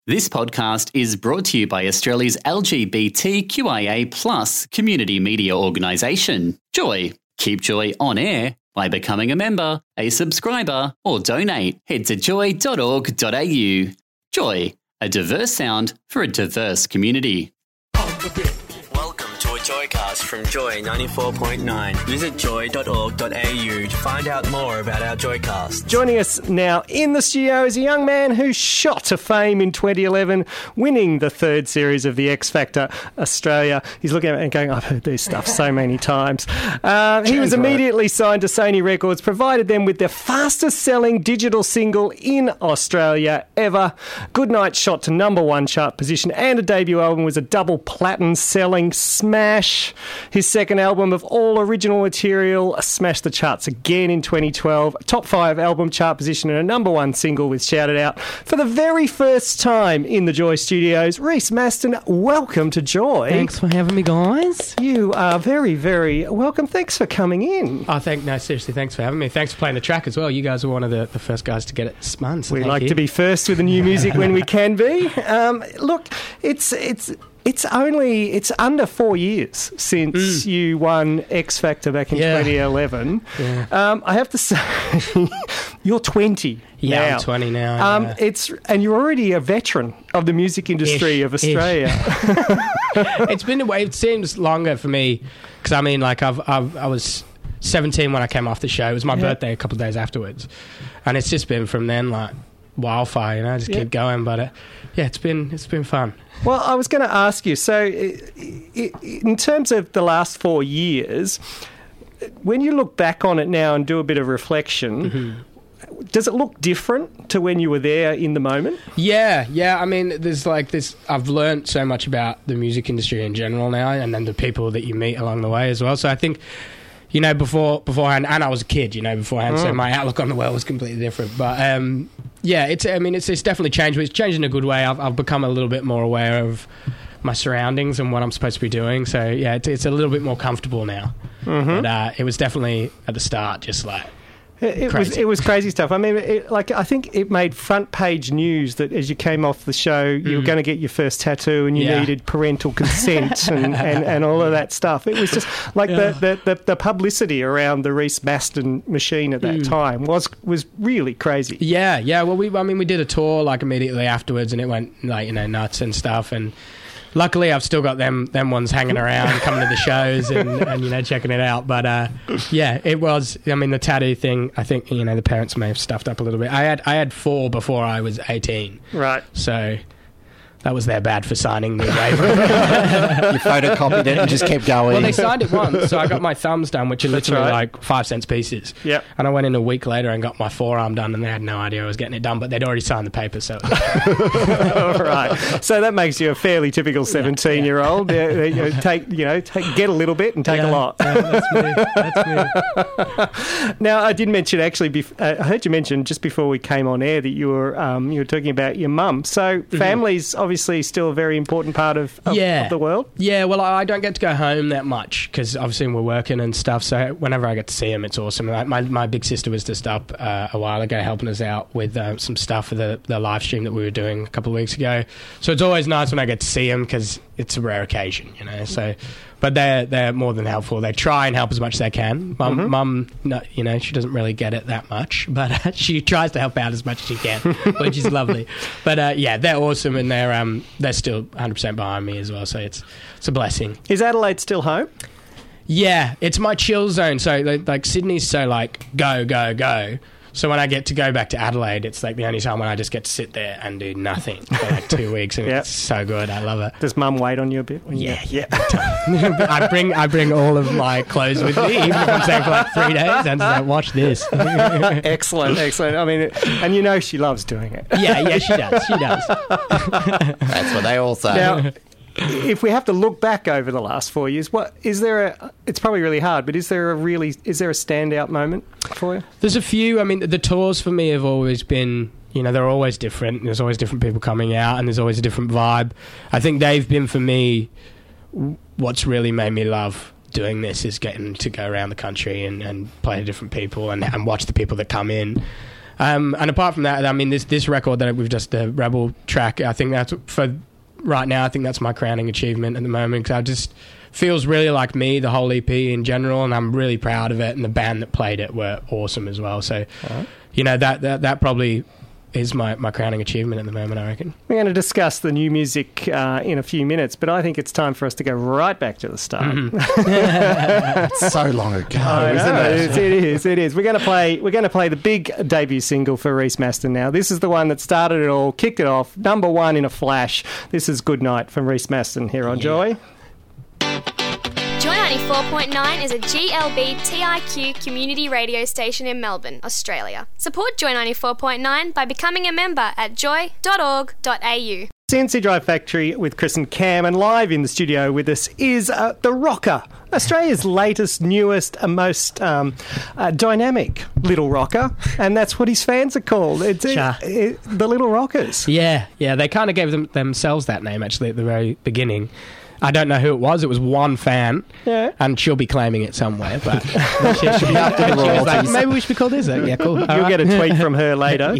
This podcast is brought to you by Australia's LGBTQIA+ community media organisation, Joy. Keep Joy on air by becoming a member, a subscriber, or donate. Head to joy.org.au. Joy, a diverse sound for a diverse community. Welcome to a Joycast from Joy 94.9. Visit joy.org.au to find out more about our Joycast. Joining us now in the studio is a young man who shot to fame in 2011, winning the third series of the X Factor Australia. He's looking at it and going, I've heard this stuff so many times. He was immediately signed to Sony Records, provided them with their fastest-selling digital single in Australia ever. Goodnight shot to #1 chart position, and a debut album was a double platinum selling smash. His second album of all original material smashed the charts again in 2012. Top 5 album chart position and a #1 single with Shout It Out. For the very first time in the Joy Studios, Rhys Maston, welcome to Joy. Thanks for having me, guys. You are very, very welcome. Thanks for coming in. Seriously, thanks for having me. Thanks for playing the track as well. You guys were one of the first guys to get it spun. So we like to be first with the new music when we can be. Look, it's under 4 years since you won X Factor back in 2011. Yeah. I have to say, you're 20 now. Yeah, I'm 20 now. And you're already a veteran of the music industry of Australia. It's been a way. It seems longer for me because I was 17 when I came off the show. It was my birthday a couple of days afterwards, and it's just been from then like wildfire. Just keep going. But it's been fun. Well, I was going to ask you, so in terms of the last 4 years, when you look back on it now and do a bit of reflection, does it look different to when you were there in the moment? Yeah. I mean, there's like this. I've learned so much about the music industry in general now, and then the people that you meet along the way as well. So I think, beforehand, and I was a kid, beforehand, so my outlook on the world was completely different. But it's definitely changed. But it's changed in a good way. I've become a little bit more aware of my surroundings and what I'm supposed to be doing. So it's a little bit more comfortable now. But it was definitely at the start just like. It was crazy stuff. I mean, I think it made front page news that as you came off the show, you were going to get your first tattoo and you needed parental consent and all of that stuff. It was just like the publicity around the Rhys Maston machine at that time was really crazy. Yeah. Well, we did a tour like immediately afterwards, and it went nuts and stuff. And luckily, I've still got them ones hanging around, coming to the shows and checking it out. But it was. I mean, the tattoo thing. I think the parents may have stuffed up a little bit. I had 4 before I was 18. Right. So that was their bad for signing the waiver. You photocopied it and just kept going. Well, they signed it once, so I got my thumbs done, which are literally like 5 cents pieces. Yep. And I went in a week later and got my forearm done, and they had no idea I was getting it done, but they'd already signed the paper, so. All right. So that makes you a fairly typical 17-year-old. Get a little bit and take a lot. Yeah, that's me. Now, I did mention actually. I heard you mention just before we came on air that you were talking about your mum. So families obviously still a very important part of the world. Yeah, well, I don't get to go home that much because obviously we're working and stuff, so whenever I get to see them, it's awesome. My big sister was just up a while ago helping us out with some stuff for the live stream that we were doing a couple of weeks ago, so it's always nice when I get to see them because it's a rare occasion, so... But they're more than helpful. They try and help as much as they can. Mum, she doesn't really get it that much, but she tries to help out as much as she can, which is lovely. But they're awesome, and they're still 100% behind me as well. So it's a blessing. Is Adelaide still home? Yeah, it's my chill zone. So like Sydney's so like go go go. So when I get to go back to Adelaide, it's like the only time when I just get to sit there and do nothing for like 2 weeks, and it's so good. I love it. Does Mum wait on you a bit? Yeah. I bring all of my clothes with me, even if I'm staying for like 3 days, and like, watch this. Excellent. I mean, and she loves doing it. Yeah, she does. That's what they all say. Now, if we have to look back over the last 4 years, it's probably really hard, but is there a standout moment for you? There's a few. I mean, the tours for me have always been, they're always different. There's always different people coming out, and there's always a different vibe. I think they've been, for me, what's really made me love doing this is getting to go around the country and play to different people and watch the people that come in. And apart from that, I mean, this record that we've just, the Rebel track, I think that's, for right now, I think that's my crowning achievement at the moment, because I just feels really like me, the whole EP in general, and I'm really proud of it, and the band that played it were awesome as well. So, you know, that probably is my crowning achievement at the moment, I reckon. We're going to discuss the new music in a few minutes, but I think it's time for us to go right back to the start. It's so long ago, isn't it? It is. We're going to play the big debut single for Reece Maston now. This is the one that started it all, kicked it off, number one in a flash. This is Good Night from Reece Maston here on Joy. Joy 94.9 is a GLB TIQ community radio station in Melbourne, Australia. Support Joy 94.9 by becoming a member at joy.org.au. CNC Drive Factory with Chris and Cam, and live in the studio with us is The Rocker, Australia's latest, newest, and most dynamic little rocker, and that's what his fans are called. It's the Little Rockers. Yeah, they kind of gave themselves that name, actually, at the very beginning. I don't know who it was. It was one fan, and she'll be claiming it somewhere. But she was like, maybe we should be called this. Yeah, cool. You'll get a tweet from her later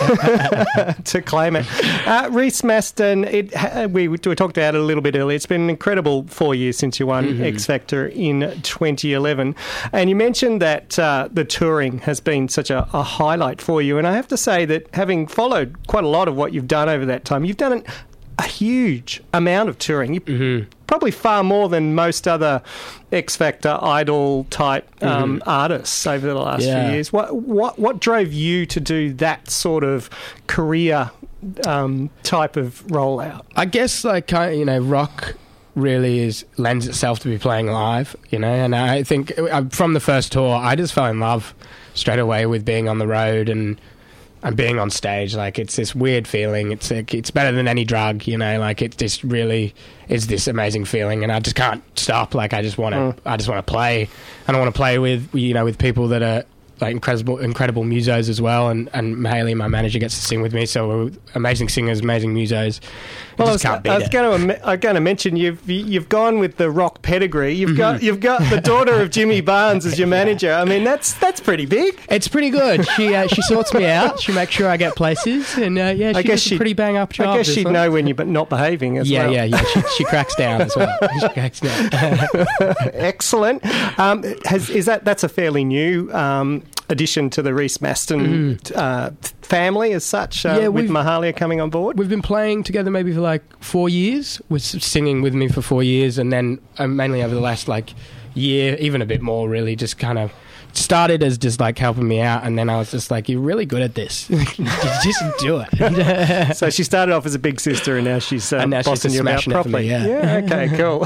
to claim it. Reece Maston, we talked about it a little bit earlier. It's been an incredible 4 years since you won X Factor in 2011. And you mentioned that the touring has been such a highlight for you. And I have to say that having followed quite a lot of what you've done over that time, you've done a huge amount of touring. Probably far more than most other X Factor Idol type artists over the last few years. What drove you to do that sort of career type of rollout? I guess, like, you know, rock really lends itself to be playing live, you know, and I think from the first tour I just fell in love straight away with being on the road and being on stage. Like, it's this weird feeling. It's better than any drug, you know. Like, it just really is this amazing feeling, and I just can't stop. Like, I just want to play, and I want to play with, you know, with people that are like incredible musos as well. And Haley, my manager, gets to sing with me. So we're amazing singers, amazing musos. Well, I was going to mention you've gone with the rock pedigree. You've got the daughter of Jimmy Barnes as your manager. I mean, that's pretty big. It's pretty good. She sorts me out. She makes sure I get places, and she does a pretty bang up job. I guess she'd know when you're not behaving as well. Yeah. She cracks down as well. She cracks down. Excellent. That's a fairly new addition to the Reece Maston family as such, with Mahalia coming on board? We've been playing together maybe for like 4 years. Was singing with me for 4 years, and then mainly over the last like year, even a bit more, really, just kind of started as just like helping me out, and then I was just like, you're really good at this. Just do it. So she started off as a big sister, and now she's bossing you about properly. Okay, cool.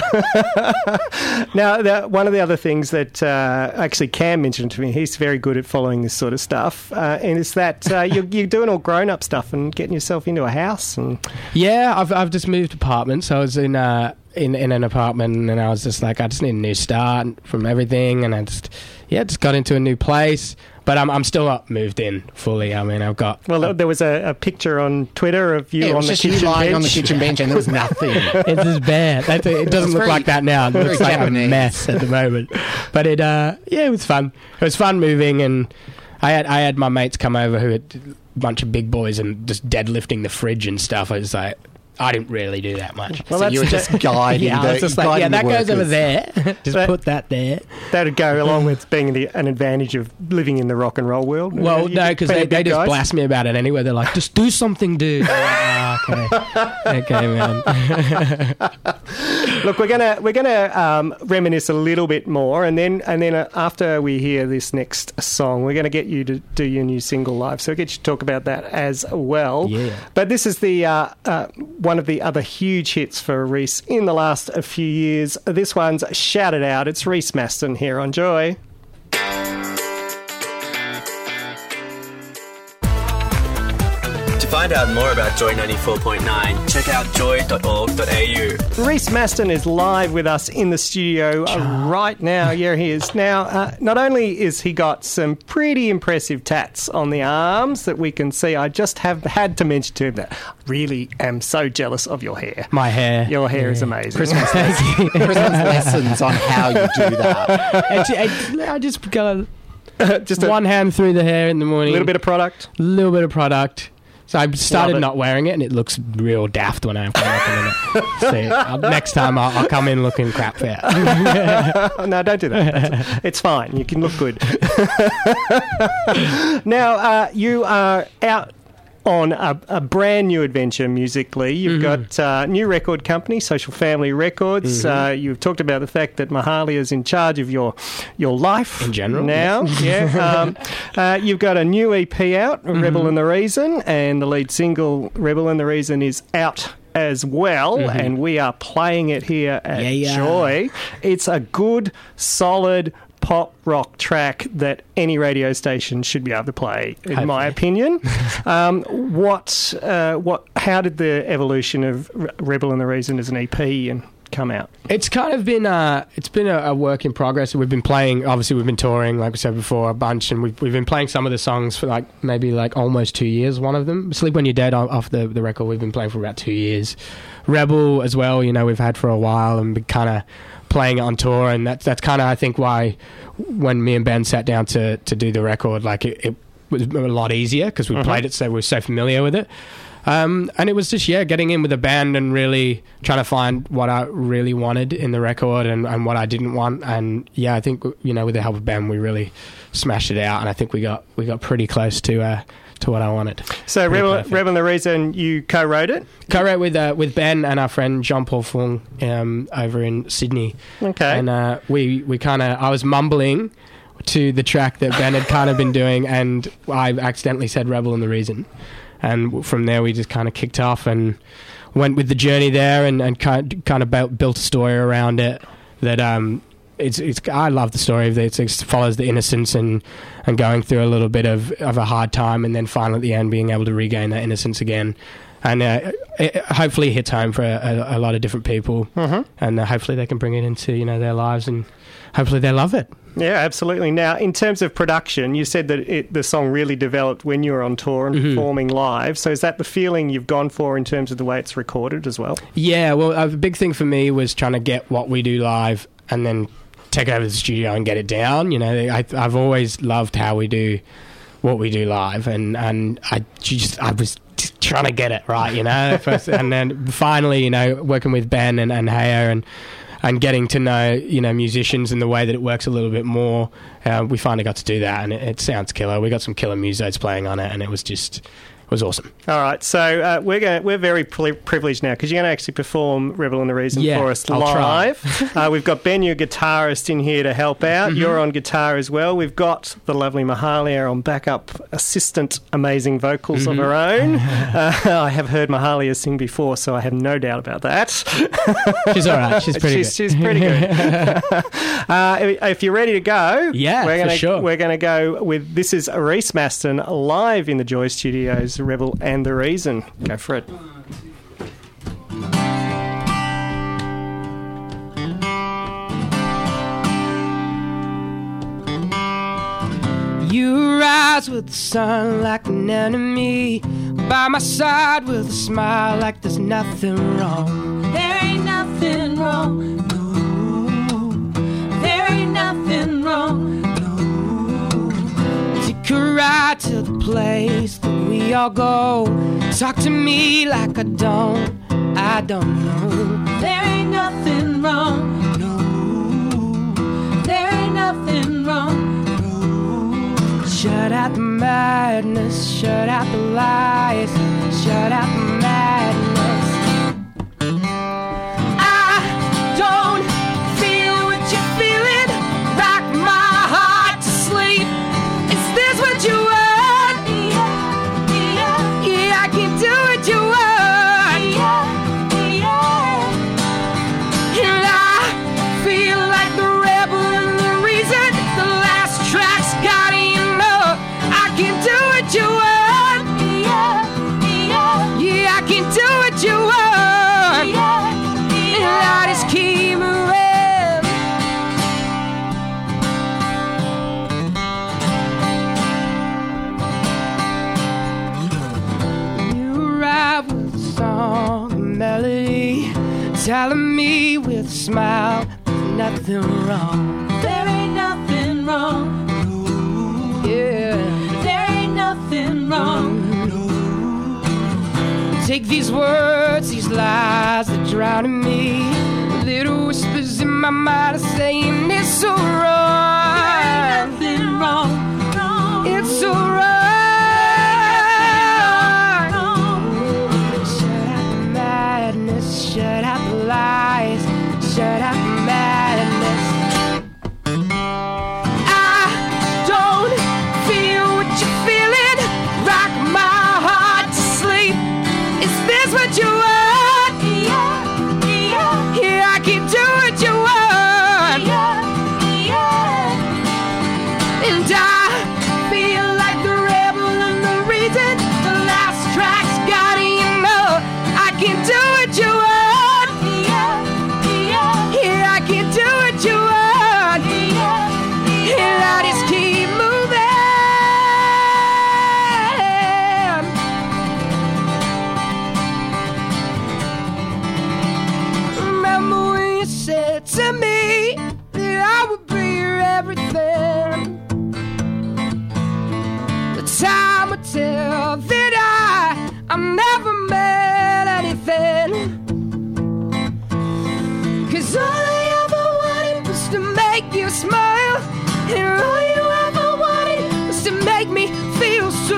Now, one of the other things that actually Cam mentioned to me, he's very good at following this sort of stuff, and it's that you're doing all grown-up stuff and getting yourself into a house. And I've just moved apartments. I was in an apartment, and I was just like, I just need a new start from everything, and I just got into a new place, but I'm still not moved in fully. I mean, I've got... Well, there was a picture on Twitter of you on the kitchen bench. lying on the kitchen bench, and there was nothing. It's just bad. It doesn't look like that now. It looks like a mess at the moment. But it was fun. It was fun moving, and I had my mates come over who had a bunch of big boys and just deadlifting the fridge and stuff. I was like, I didn't really do that much. Well, so you were just guiding. I was just like, that goes over there. Just put that there. That'd go along with being an advantage of living in the rock and roll world. Well, no, because they just blast me about it anyway. They're like, just do something, dude. Okay, man. Look, we're gonna reminisce a little bit more, and then after we hear this next song, we're gonna get you to do your new single live. So we'll get you to talk about that as well. Yeah. But this is the one of the other huge hits for Reece in the last few years. This one's Shout It Out. It's Reece Maston here on Joy. To find out more about Joy 94.9, check out joy.org.au. Reece Maston is live with us in the studio right now. Yeah, he is. Now, not only is he got some pretty impressive tats on the arms that we can see, I just have had to mention to him that I really am so jealous of your hair. My hair. Your hair is amazing. Christmas lessons on how you do that. I just got Just a one hand through the hair in the morning. little bit of product. Little bit of product. So I started Love it. not wearing it, and it looks real daft when I come up in it. So next time I'll come in looking crap fair. No, don't do that. It's fine. You can look good. Now, you are out on a brand new adventure musically. You've got a new record company, Social Family Records. You've talked about the fact that Mahalia is in charge of your life In general, now. Yeah. You've got a new EP out, Rebel and the Reason, and the lead single, Rebel and the Reason, is out as well, and we are playing it here at Joy. It's a good, solid pop rock track that any radio station should be able to play, in my opinion. How did the evolution of Rebel and the Reason as an EP and come out? It's kind of been a work in progress. We've been playing, obviously we've been touring, like we said before, a bunch, and we've been playing some of the songs for maybe almost 2 years, one of them. Sleep When You're Dead off the record, we've been playing for about 2 years. Rebel as well, we've had for a while, and been kind of playing it on tour, and that's kind of, I think, why when me and Ben sat down to do the record, it was a lot easier because we played it, so we were so familiar with it. And it was just, getting in with a band and really trying to find what I really wanted in the record and what I didn't want. And I think, with the help of Ben, we really smashed it out, and I think we got pretty close to what I wanted. So Rebel and the Reason, you co-wrote it? Co-wrote with Ben and our friend Jean-Paul Fung over in Sydney. Okay. And I was mumbling to the track that Ben had kind of been doing, and I accidentally said Rebel and the Reason. And from there we just kind of kicked off and went with the journey there and kind of built a story around it that I love the story of it. It follows the innocence and going through a little bit of a hard time, and then finally at the end being able to regain that innocence again. And it hopefully hits home for a lot of different people, and hopefully they can bring it into their lives, and hopefully they love it. Yeah, absolutely. Now, in terms of production, you said that the song really developed when you were on tour and performing live. So is that the feeling you've gone for in terms of the way it's recorded as well? Yeah, well, a big thing for me was trying to get what we do live and then take it over to the studio and get it down. I've always loved how we do what we do live, and I was just trying to get it right, first, and then finally, working with Ben and Haya and getting to know, musicians and the way that it works a little bit more, we finally got to do that, and it sounds killer. We got some killer musos playing on it, and it was awesome. All right, so we're very privileged now because you're going to actually perform Rebel and the Reason for us live. We've got Ben, your guitarist, in here to help out. You're on guitar as well. We've got the lovely Mahalia on backup assistant, amazing vocals of her own. I have heard Mahalia sing before, so I have no doubt about that. She's all right. She's pretty good. She's pretty good. If you're ready to go, we're going to go with, this is Reese Maston live in the Joy Studios, Rebel and the Reason. Go for it. You rise with the sun like an enemy, by my side with a smile like there's nothing wrong. There ain't nothing wrong, no. There ain't nothing wrong, no. Take a ride to the place that we all go. Talk to me like I don't know. There ain't nothing wrong, no. There ain't nothing wrong, no. Shut out the madness, shut out the lies, shut out the madness. I don't feel what you're feeling, rock my heart to sleep. Is this what you want? Yeah, I can do what you want. And I feel like the rebel and the reason. The last track's got enough. I can do what you want. Yeah, I can do what you want. And I just keep moving. You arrive with a song, a melody, telling me with a smile there's nothing wrong. There ain't nothing wrong. wrong. No. Take these words, these lies that drown in me. Little whispers in my mind are saying it's so wrong. There ain't nothing wrong. No. It's so wrong. Shut out the madness, shut out the lies, shut out the madness. I don't feel what you're feeling. Rock my heart to sleep. Is this what you want? Yeah, I can do what you want. And I feel like the rebel and the reason. The last track's got it, you know. I can do what you want. Yeah, I can do what you want. And I just keep moving. Remember when you said to me that I would be your everything? The time will tell that I never meant anything. 'Cause all I ever wanted was to make you smile. And all you ever wanted was to make me feel so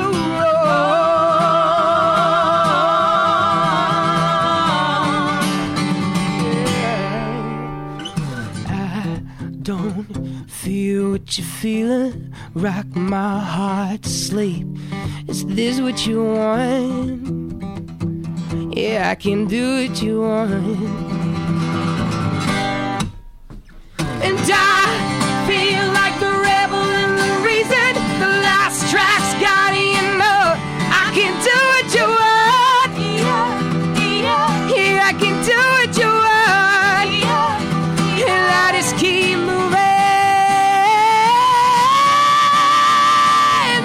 wrong. Yeah. I don't feel what you're feeling. Rock my heart to sleep. Is this what you want? Yeah, I can do what you want. And I feel like the rebel and the reason. The last track's got it, you know. I can do what you want. Yeah, I can do what you want. And I just keep moving.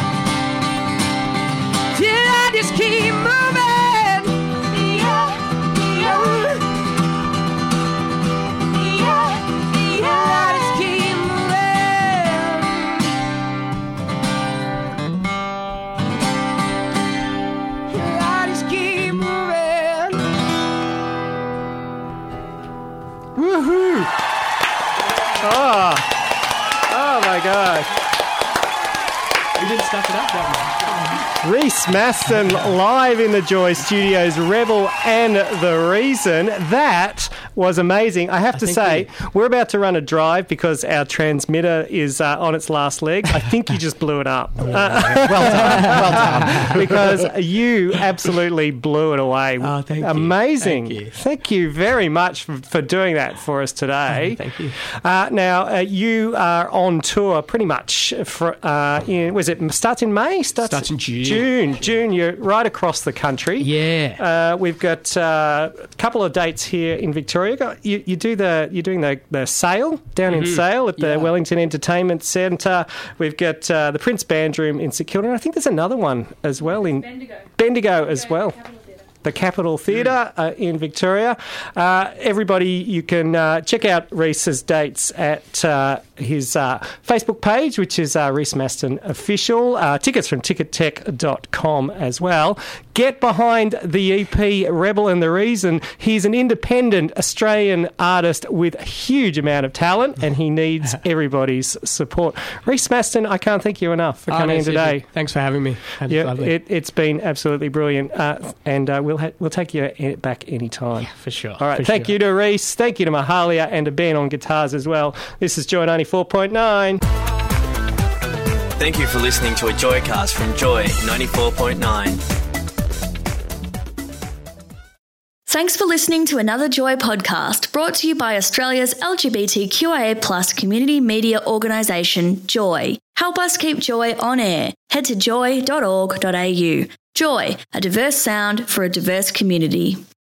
Yeah, I just keep moving. Woohoo! Oh my God. We didn't stuff it up that Reese Maston live in the Joy Studios, Rebel and the Reason. That was amazing. I have to say, we're about to run a drive because our transmitter is on its last leg. I think you just blew it up. Well done. Because you absolutely blew it away. Oh, thank you. Amazing. Thank you very much for doing that for us today. Thank you. Now, you are on tour pretty much for, starts in May? Starts in June. June, you're right across the country. Yeah. We've got a couple of dates here in Victoria. You're doing the sale down in Sale at the Wellington Entertainment Centre. We've got the Prince Band Room in St Kilda. And I think there's another one as well in Bendigo as well. The Capitol Theatre in Victoria. Everybody, you can check out Reese's dates at his Facebook page, which is Reese Maston Official. Tickets from tickettech.com as well. Get behind the EP Rebel and the Reason. He's an independent Australian artist with a huge amount of talent, and he needs everybody's support. Reese Maston, I can't thank you enough for coming in today. Thanks for having me. It's been absolutely brilliant, and we'll take you back anytime. Yeah, for sure. All right, thank you to Reese, thank you to Mahalia and to Ben on guitars as well. This is Joy 94.9. Thank you for listening to a Joycast from Joy 94.9. Thanks for listening to another Joy podcast brought to you by Australia's LGBTQIA+ community media organisation, Joy. Help us keep Joy on air. Head to joy.org.au. Joy, a diverse sound for a diverse community.